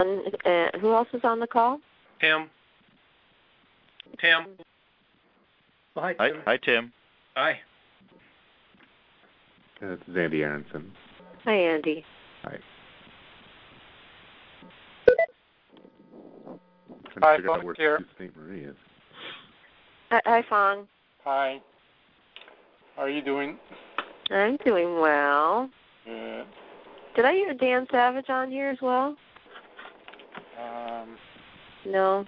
Who else is on the call? Tim. Well, hi, Tim. Hi, Tim. Hi. This is Andy Aronson. Hi, Andy. Hi. Hi, figure out where here. St. Marie is. Hi, Fong. Hi. How are you doing? I'm doing well. Good. Did I hear Dan Savage on here as well? No.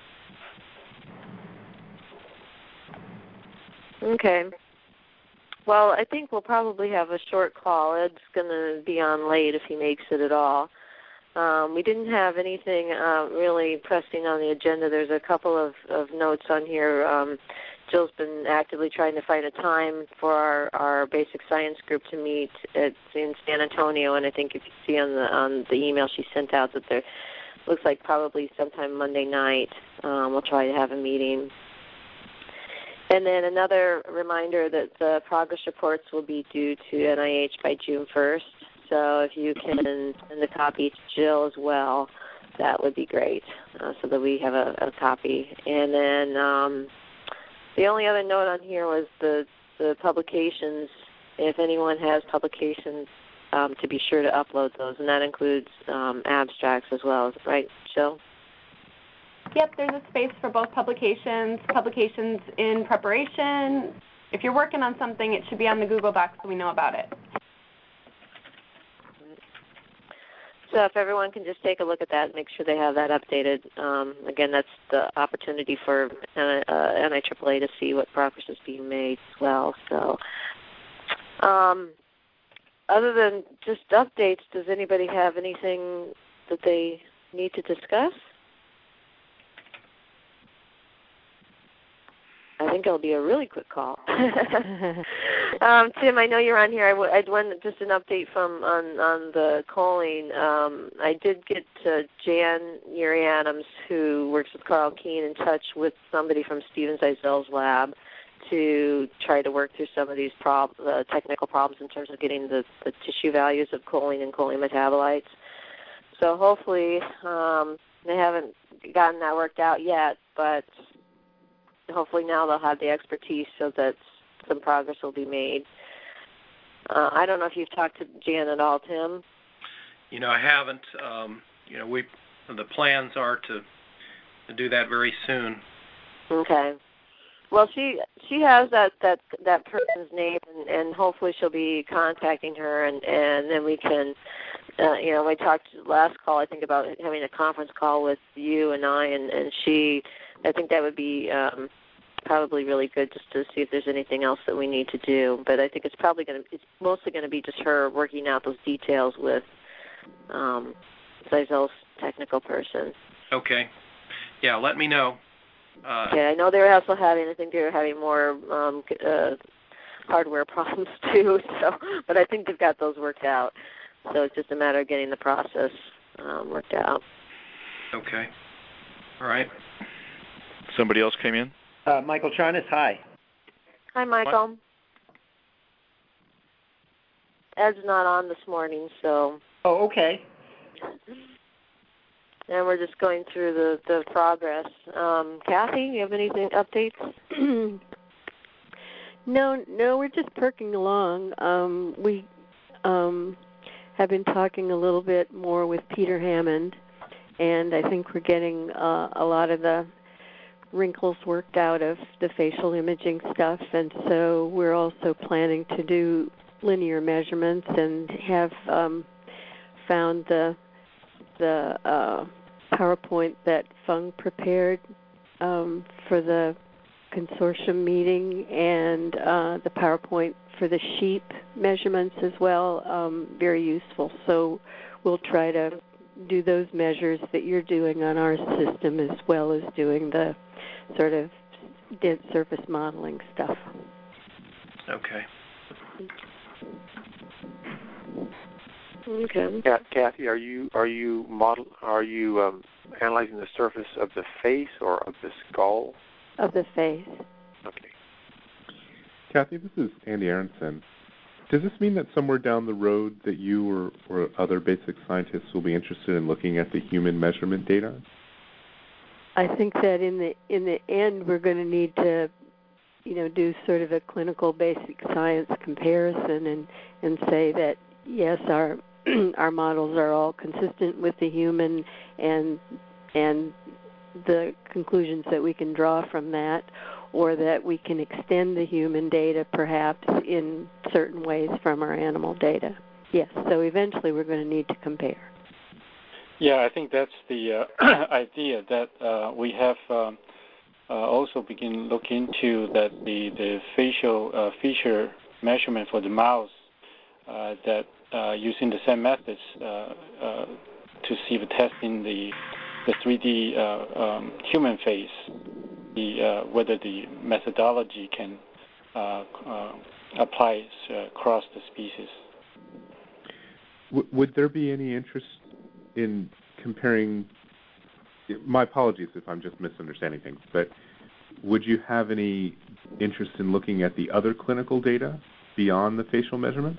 Okay. Well, I think we'll probably have a short call. Ed's going to be on late if he makes it at all. We didn't have anything really pressing on the agenda. There's a couple of notes on here. Jill's been actively trying to find a time for our basic science group to meet in San Antonio, and I think if you see on the email she sent out that there looks like probably sometime Monday night we'll try to have a meeting. And then another reminder that the progress reports will be due to NIH by June 1st. So if you can send a copy to Jill as well, that would be great, so that we have a copy. And then the only other note on here was the publications. If anyone has publications, to be sure to upload those, and that includes abstracts as well, right, Jill? Yep, there's a space for both publications in preparation. If you're working on something, it should be on the Google Docs so we know about it. So if everyone can just take a look at that and make sure they have that updated. Again, that's the opportunity for NIAAA to see what progress is being made as well. So other than just updates, does anybody have anything that they need to discuss? I think it'll be a really quick call. Tim, I know you're on here. I'd want just an update on the choline. I did get Jan Yuri Adams, who works with Carl Keene, in touch with somebody from Steven Zeisel's lab to try to work through some of these technical problems in terms of getting the tissue values of choline and choline metabolites. So hopefully they haven't gotten that worked out yet, but hopefully now they'll have the expertise so that some progress will be made. I don't know if you've talked to Jan at all, Tim. I haven't. The plans are to do that very soon. Okay. Well, she has that person's name, and hopefully she'll be contacting her, and then we can, we talked last call, I think, about having a conference call with you and I think that would be probably really good just to see if there's anything else that we need to do. But I think it's mostly going to be just her working out those details with Zeisel's technical person. Okay. Yeah, let me know. Okay, I know they were also having more hardware problems too. So, but I think they've got those worked out. So it's just a matter of getting the process worked out. Okay. All right. Somebody else came in? Michael Charnas, hi. Hi, Michael. Ed's not on this morning, so. Oh, okay. And we're just going through the progress. Kathy, you have anything updates? No, we're just perking along. We have been talking a little bit more with Peter Hammond, and I think we're getting a lot of the wrinkles worked out of the facial imaging stuff, and so we're also planning to do linear measurements and have found the PowerPoint that Fung prepared for the consortium meeting, and the PowerPoint for the sheep measurements as well, very useful. So we'll try to do those measures that you're doing on our system as well as doing the sort of dense surface modeling stuff. Okay. Okay. Yeah, Kathy, are you analyzing the surface of the face or of the skull? Of the face. Okay. Kathy, this is Andy Aronson. Does this mean that somewhere down the road that you or other basic scientists will be interested in looking at the human measurement data? I think that in the end we're going to need to, do sort of a clinical basic science comparison and say that yes, our our models are all consistent with the human and the conclusions that we can draw from that, or that we can extend the human data perhaps in certain ways from our animal data. Yes, so eventually we're going to need to compare. Yeah, I think that's the idea that we have also begin look into that the facial feature measurement for the mouse that using the same methods to see the testing the 3D human face, whether the methodology can apply across the species. Would there be any interest in comparing? My apologies if I'm just misunderstanding things, but would you have any interest in looking at the other clinical data beyond the facial measurements?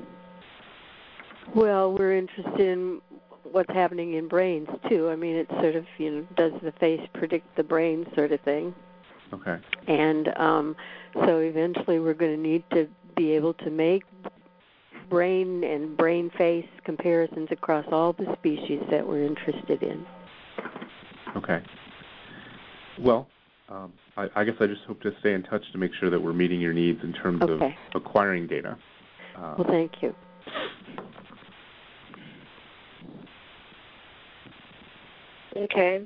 Well, we're interested in what's happening in brains too. I mean, it's sort of, does the face predict the brain sort of thing? Okay. And so eventually we're going to need to be able to make brain and brain face comparisons across all the species that we're interested in. Okay. Well, I guess I just hope to stay in touch to make sure that we're meeting your needs in terms of acquiring data. Well, thank you. Okay.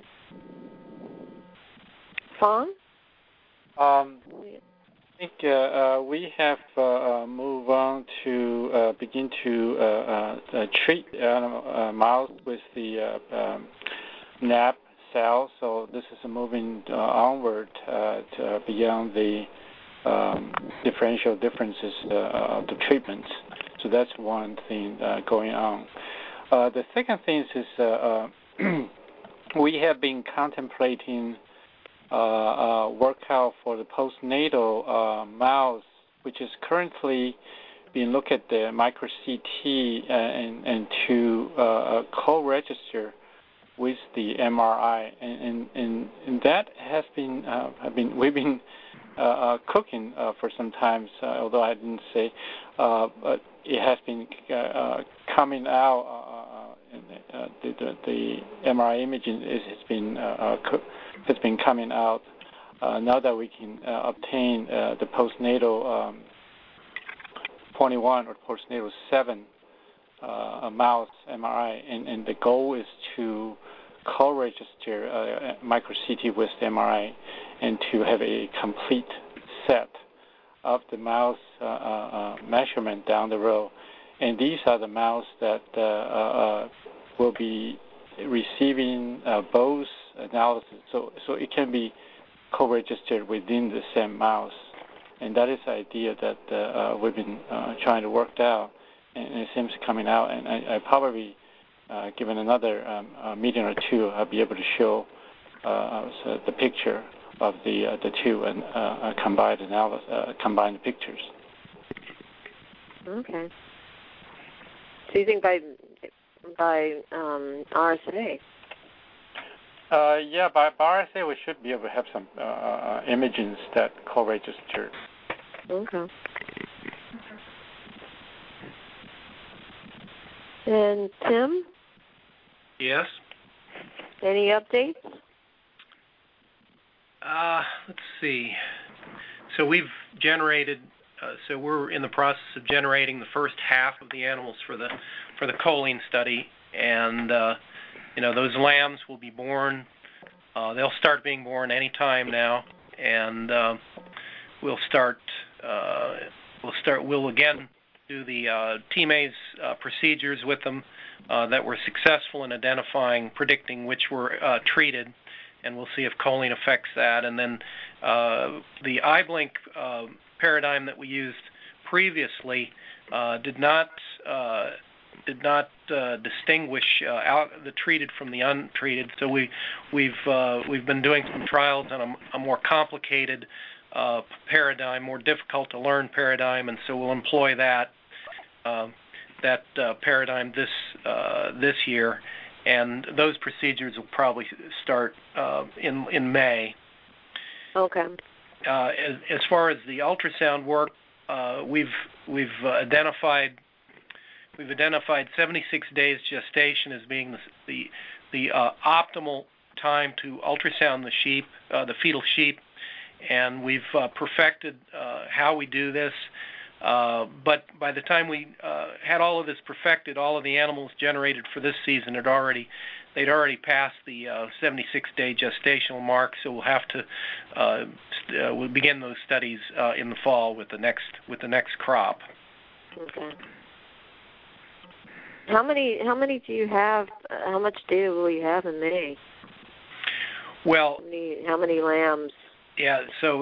Fong? I think we have moved on to begin to treat mouse with the NAP cell. So this is moving onward to beyond the differential differences of the treatments. So that's one thing going on. The second thing is we have been contemplating workout for the postnatal mouse, which is currently being looked at the micro CT and to co-register with the MRI, and that has been we've been cooking for some time. Although I didn't say, but it has been coming out. The MRI imaging has been coming out. Now that we can obtain the postnatal 21 or postnatal 7 mouse MRI, and the goal is to co-register micro CT with the MRI and to have a complete set of the mouse measurement down the road. And these are the mouse that will be receiving both analysis, so it can be co-registered within the same mouse. And that is the idea that we've been trying to work out, and it seems coming out. And I probably, given another meeting or two, I'll be able to show the picture of the two and combine the pictures. Okay. So you think by RSA? Yeah, by RSA we should be able to have some images that co-register. Okay. And Tim? Yes? Any updates? Let's see. So we've generated. So we're in the process of generating the first half of the animals for the choline study, and those lambs will be born. They'll start being born any time now, and we'll again do the TMA's procedures with them that were successful in predicting which were treated, and we'll see if choline affects that. And then the iBlink paradigm that we used previously did not distinguish out the treated from the untreated. So we've been doing some trials on a more complicated paradigm, more difficult to learn paradigm, and so we'll employ that. paradigm this year, and those procedures will probably start in May. Okay. As far as the ultrasound work, we've identified 76 days gestation as being the optimal time to ultrasound the sheep, the fetal sheep, and we've perfected how we do this. But by the time we had all of this perfected, all of the animals generated for this season they'd already passed the 76-day gestational mark. So we'll have to we'll begin those studies in the fall with the next crop. Okay. How many do you have? How much data will you have in May? Well, how many lambs? Yeah. So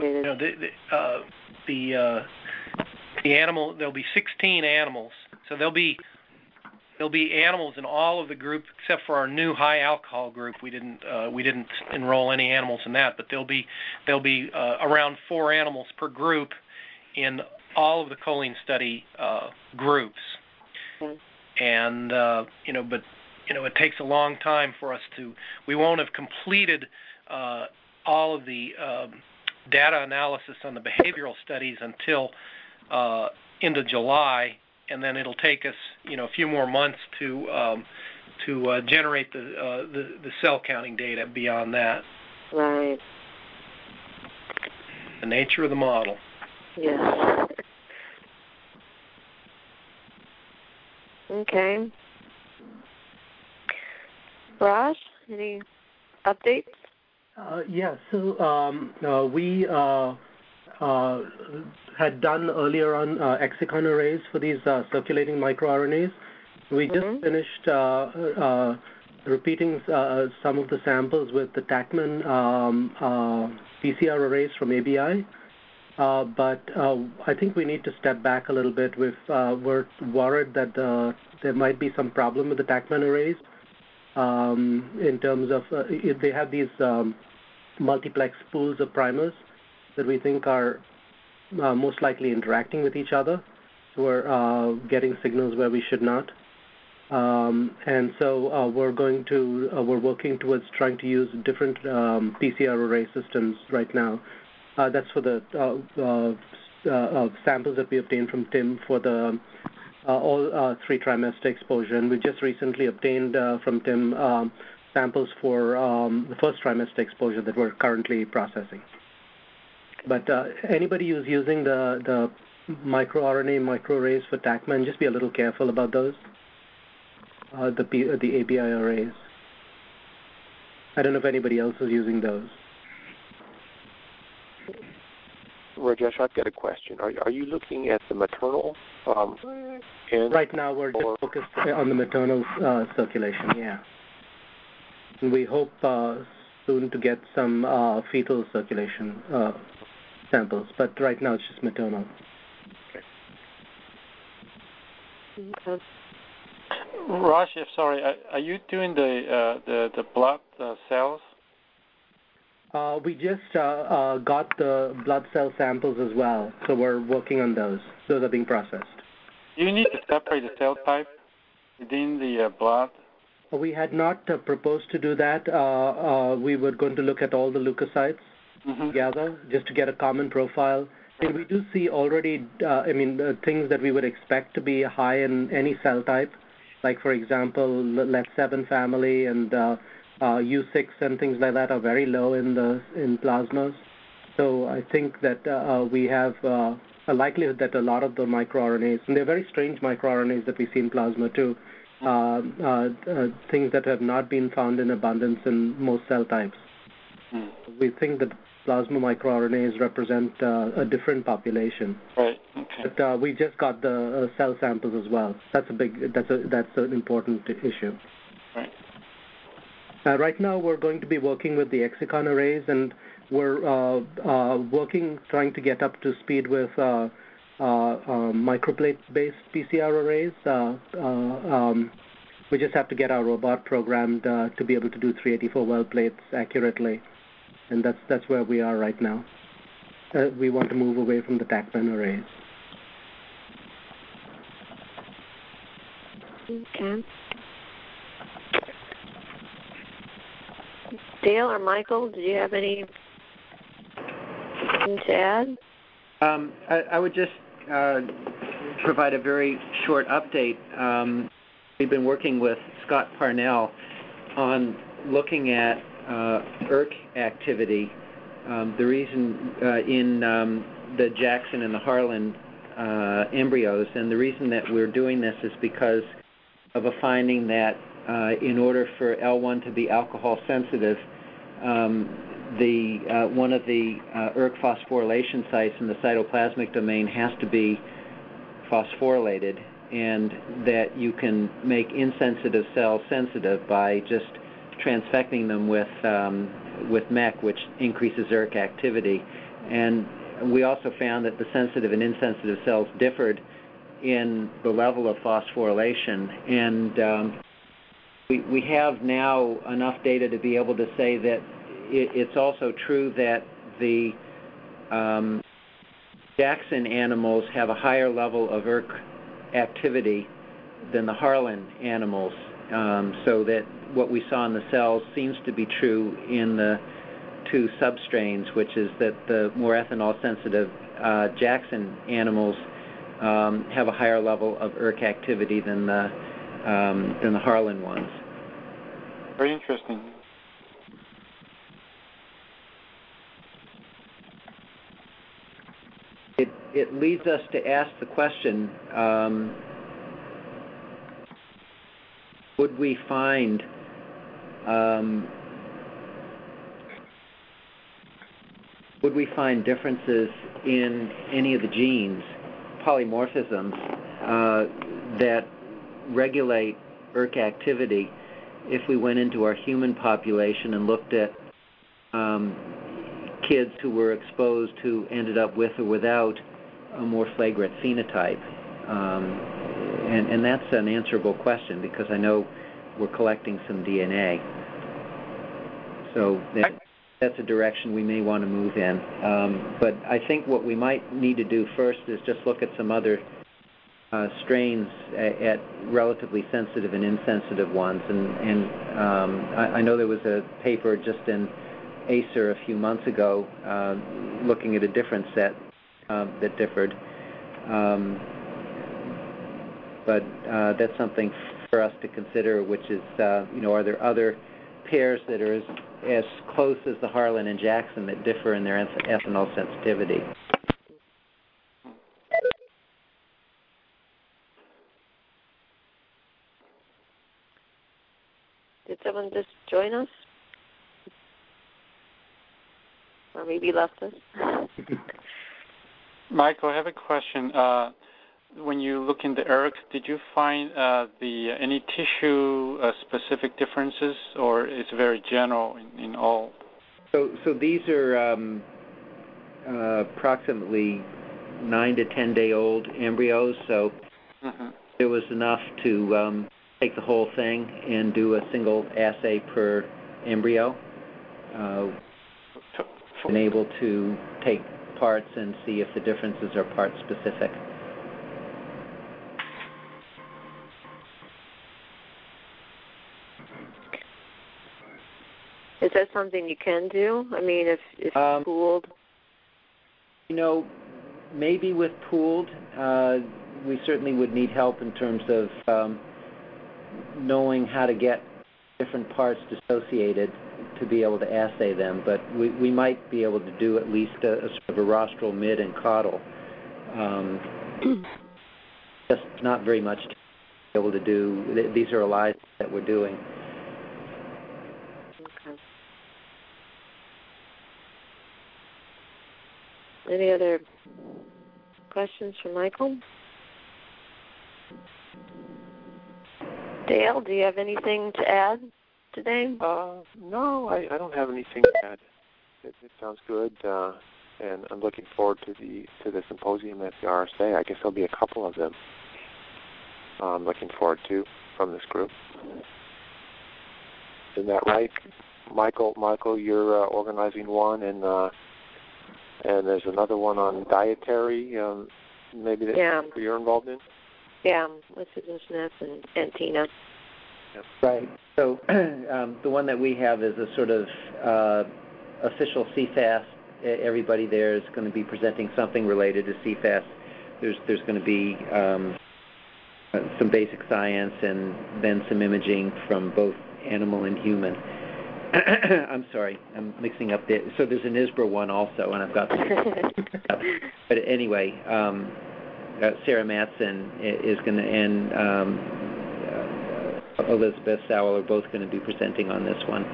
the animal, there'll be 16 animals. So there'll be animals in all of the group except for our new high alcohol group. We didn't enroll any animals in that, but there'll be around 4 animals per group in all of the choline study groups. Okay. And it takes a long time for us to. We won't have completed all of the data analysis on the behavioral studies until into July, and then it'll take us, a few more months to generate the cell counting data beyond that. Right. The nature of the model. Yes. Okay. Raj, any updates? Yeah. So we had done earlier on exicon arrays for these circulating microRNAs. We just finished repeating some of the samples with the Taqman PCR arrays from ABI. But I think we need to step back a little bit. We're worried that there might be some problem with the Taqman arrays in terms of if they have these multiplex pools of primers that we think are most likely interacting with each other. So we're getting signals where we should not. And so we're working towards trying to use different PCR array systems right now. That's for the samples that we obtained from Tim for the all 3 trimester exposure. And we just recently obtained from Tim samples for the first trimester exposure that we're currently processing. But anybody who's using the microRNA microarrays for Taqman, just be a little careful about those, the ABI arrays. I don't know if anybody else is using those. Rajesh, I've got a question. Are you looking at the maternal end? Right now we're just focused on the maternal circulation, yeah. And we hope soon to get some fetal circulation samples, but right now it's just maternal. Okay. Raj, sorry, are you doing the blood cells? We just got the blood cell samples as well, so we're working on those. Those are being processed. Do you need to separate the cell type within the blood? We had not proposed to do that. We were going to look at all the leukocytes together just to get a common profile. And we do see already, things that we would expect to be high in any cell type, like, for example, LET7 family and U6 and things like that are very low in plasmas. So I think that we have a likelihood that a lot of the microRNAs, and they're very strange microRNAs that we see in plasma too, things that have not been found in abundance in most cell types. We think that plasma microRNAs represent a different population. Right. Okay. But we just got the cell samples as well. That's an important issue. Right. Right now, we're going to be working with the exicon arrays, and we're trying to get up to speed with microplate-based PCR arrays. We just have to get our robot programmed to be able to do 384 well plates accurately, and that's where we are right now. We want to move away from the Taqman arrays. Okay. Dale or Michael, do you have anything to add? I would just provide a very short update. We've been working with Scott Parnell on looking at ERK activity. The reason in the Jackson and the Harlan embryos, and the reason that we're doing this is because of a finding that in order for L1 to be alcohol sensitive, one of the ERK phosphorylation sites in the cytoplasmic domain has to be phosphorylated, and that you can make insensitive cells sensitive by just transfecting them with MEK, which increases ERK activity. And we also found that the sensitive and insensitive cells differed in the level of phosphorylation, and we have now enough data to be able to say that it's also true that the Jackson animals have a higher level of ERK activity than the Harlan animals, so that what we saw in the cells seems to be true in the two substrains, which is that the more ethanol-sensitive Jackson animals have a higher level of ERK activity than the Harlan ones. Very interesting. It leads us to ask the question, would we find differences in any of the genes, polymorphisms, that regulate ERK activity if we went into our human population and looked at kids who were exposed who ended up with or without a more flagrant phenotype? And that's an answerable question, because I know we're collecting some DNA. So that's a direction we may want to move in. But I think what we might need to do first is just look at some other strains at relatively sensitive and insensitive ones. And I know there was a paper just in Acer a few months ago looking at a different set that differed. But that's something for us to consider, which is, are there other pairs that are as close as the Harlan and Jackson that differ in their ethanol sensitivity? Did someone just join us? Or maybe left us? Michael, I have a question. When you look in the ERK, did you find any tissue-specific differences, or it's very general in all? So these are approximately 9 to 10-day-old embryos. So it was enough to take the whole thing and do a single assay per embryo. Been able to take parts and see if the differences are part-specific. Is that something you can do? I mean, if pooled? Maybe with pooled, we certainly would need help in terms of knowing how to get different parts dissociated to be able to assay them. But we might be able to do at least a sort of a rostral, mid, and caudal. Just not very much to be able to do. These are ELISA that we're doing. Okay. Any other questions for Michael? Dale, do you have anything to add today? No, I don't have anything to add. It sounds good, and I'm looking forward to the symposium at the RSA. I guess there'll be a couple of them. I'm looking forward to from this group. Isn't that right, Michael? Michael, you're organizing one, and there's another one on dietary, maybe that you're involved in. Yeah, with Susan Smith and Tina. Right. So the one that we have is a sort of official CFAS. Everybody there is going to be presenting something related to CFAS. There's going to be some basic science and then some imaging from both animal and human. I'm sorry, I'm mixing up so there's an ISBRA one also, and I've got but anyway, Sarah Matson is going to, and Elizabeth Sowell are both going to be presenting on this one.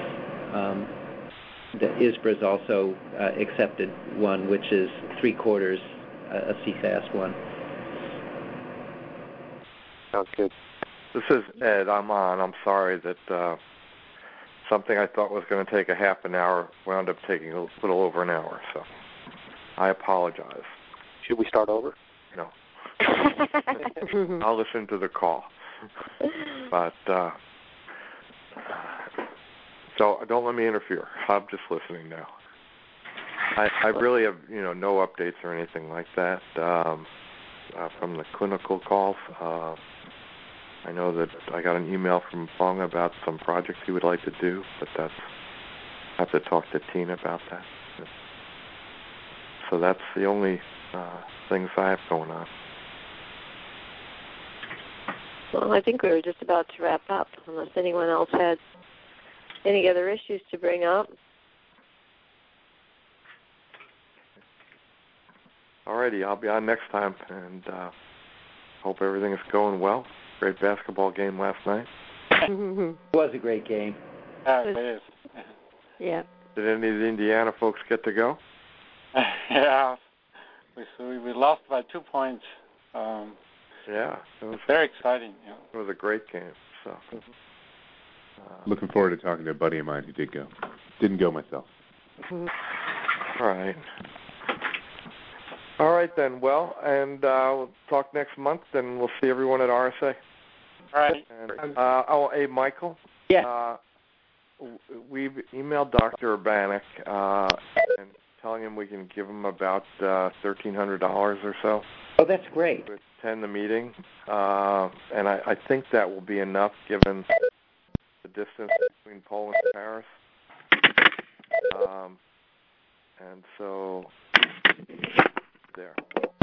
The ISBRA is also accepted one, which is 3/4 a CFAS one. Sounds good. This is Ed. I'm on. I'm sorry that something I thought was going to take a half an hour wound up taking a little over an hour, so I apologize. Should we start over? No. I'll listen to the call. But, so don't let me interfere. I'm just listening now. I really have, no updates or anything like that from the clinical calls. I know that I got an email from Fong about some projects he would like to do, but I have to talk to Tina about that. So that's the only things I have going on. Well, I think we were just about to wrap up, unless anyone else had any other issues to bring up. Alrighty, I'll be on next time, and hope everything is going well. Great basketball game last night. It was a great game. It is. Yeah. Did any of the Indiana folks get to go? Yeah. We lost by 2 points. Yeah. It was very exciting. Yeah. It was a great game. So. Looking forward to talking to a buddy of mine who did go. Didn't go myself. All right. All right, then. Well, and we'll talk next month, and we'll see everyone at RSA. All right. And, hey, Michael. Yeah. We've emailed Dr. Urbanek and telling him we can give him about $1,300 or so. Oh, that's great. To attend the meeting. And I think that will be enough given the distance between Poland and Paris. And so, there.